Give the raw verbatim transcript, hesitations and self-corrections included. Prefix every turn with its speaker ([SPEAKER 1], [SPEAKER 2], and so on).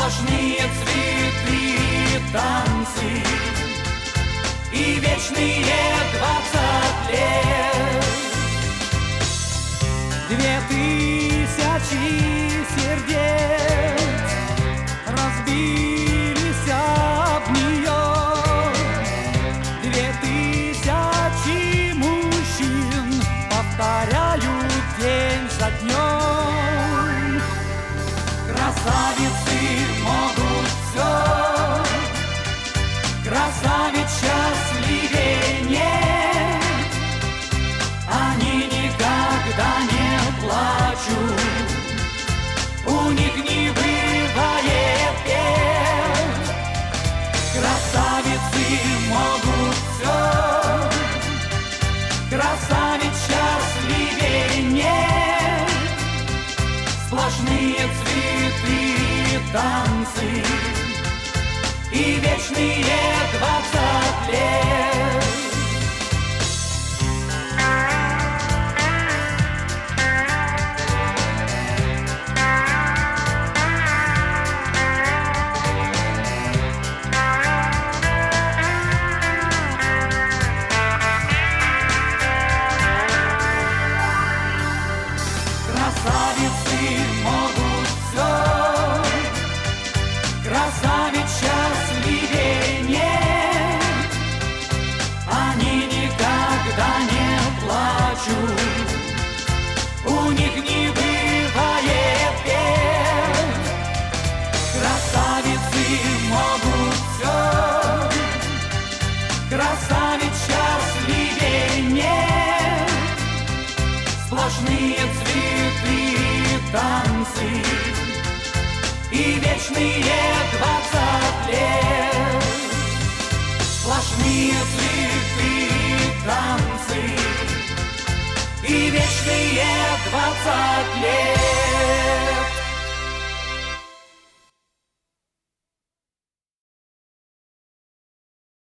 [SPEAKER 1] сплошные цветы, танцы и вечные двадцать лет. Две тысячи сердец разбились об нее, две тысячи мужчин повторяют день за днем. Красавицы могут все, красавиц счастливее нет, они никогда не плачут, у них не бывает бед. Красавицы могут все, красавиц счастливее нет, сплошные цветы, танцы и вечные двадцать лет. Красавицы могут все, красавиц счастливее нет, они никогда не плачут, у них не бывает бед. Красавицы могут все, красавиц счастливее нет, сплошные цветы, танцы и вечные двадцать лет. Сплошные цветы, танцы и вечные двадцать лет.